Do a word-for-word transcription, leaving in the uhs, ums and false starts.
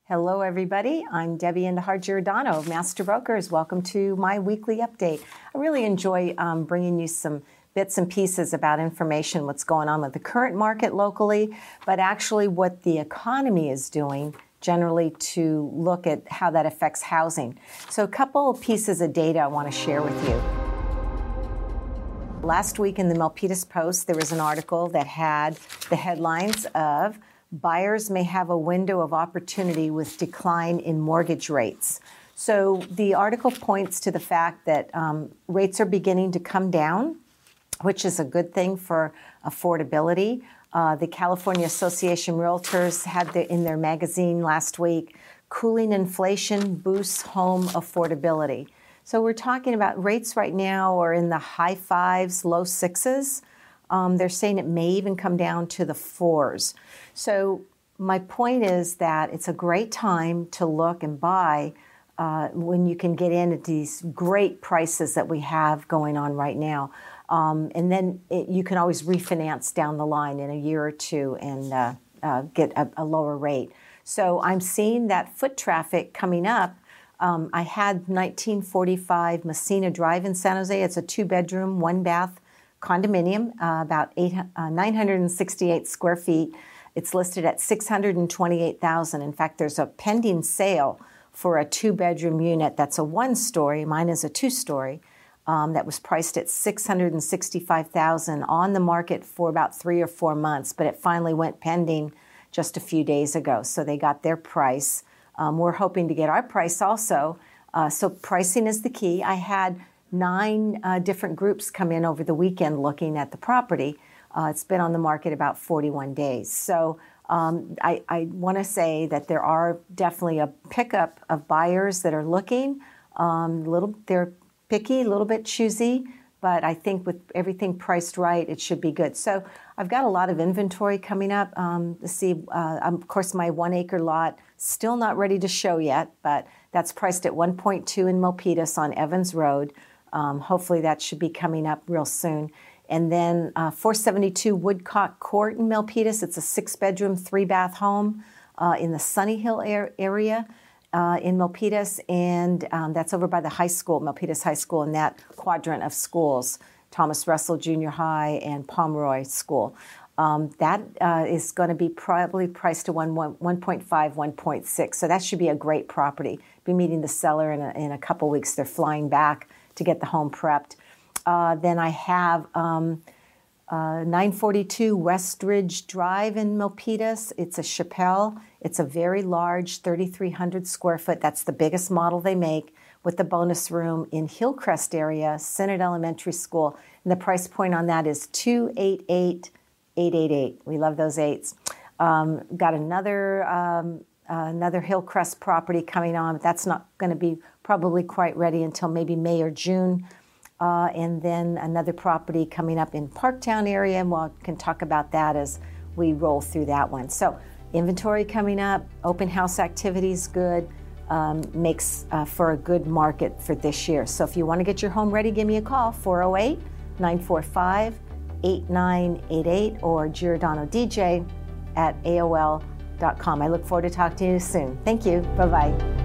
Hello, everybody. I'm Debbie Indahar Giordano of Master Brokers. Welcome to my weekly update. I really enjoy um, bringing you some bits and pieces about information, what's going on with the current market locally, but actually what the economy is doing generally to look at how that affects housing. So a couple of pieces of data I want to share with you. Last week in the Milpitas Post, there was an article that had the headlines of buyers may have a window of opportunity with decline in mortgage rates. So the article points to the fact that um, rates are beginning to come down, which is a good thing for affordability. Uh, the California Association of Realtors had the, in their magazine last week, cooling inflation boosts home affordability. So we're talking about rates right now are in the high fives, low sixes. Um, they're saying it may even come down to the fours. So my point is that it's a great time to look and buy uh, when you can get in at these great prices that we have going on right now. Um, and then it, you can always refinance down the line in a year or two and uh, uh, get a, a lower rate. So I'm seeing that foot traffic coming up. Um, I had nineteen forty-five Messina Drive in San Jose. It's a two-bedroom, one-bath condominium, uh, about eight, uh, nine hundred sixty-eight square feet. It's listed at six hundred twenty-eight thousand dollars. In fact, there's a pending sale for a two-bedroom unit that's a one-story. Mine is a two-story. Um, that was priced at six hundred sixty-five thousand dollars on the market for about three or four months, but it finally went pending just a few days ago. So they got their price. Um, we're hoping to get our price also. Uh, so pricing is the key. I had nine uh, different groups come in over the weekend looking at the property. Uh, it's been on the market about forty-one days. So um, I, I want to say that there are definitely a pickup of buyers that are looking. Um, little, they're picky, a little bit choosy, but I think with everything priced right, it should be good. So I've got a lot of inventory coming up. Um, to see, uh, of course, my one-acre lot, still not ready to show yet, but that's priced at one point two in Milpitas on Evans Road. Um, hopefully that should be coming up real soon. And then uh, four seventy-two Woodcock Court in Milpitas. It's a six-bedroom, three-bath home uh, in the Sunny Hill air, area uh, in Milpitas, and um, that's over by the high school, Milpitas High School, in that quadrant of schools, Thomas Russell Junior High and Pomeroy School. Um, that uh, is going to be probably priced to one, one, one point five, one point six. So that should be a great property. Be meeting the seller in a, in a couple weeks. They're flying back to get the home prepped. Uh, then I have um, uh, nine forty-two Westridge Drive in Milpitas. It's a Chappelle. It's a very large, thirty-three hundred square foot. That's the biggest model they make, with the bonus room in Hillcrest area, Senate Elementary School. And the price point on that is two hundred eighty-eight thousand eight hundred eighty-eight. We love those eights. Um, got another um, uh, another Hillcrest property coming on. That's not going to be probably quite ready until maybe May or June. Uh, and then another property coming up in Parktown area, and we we'll, can talk about that as we roll through that one. So inventory coming up, open house activities good, um, makes uh, for a good market for this year. So if you want to get your home ready, give me a call, four oh eight, nine four five, eight nine eight eight or Giordano D J at A O L dot com. I look forward to talking to you soon. Thank you. Bye-bye.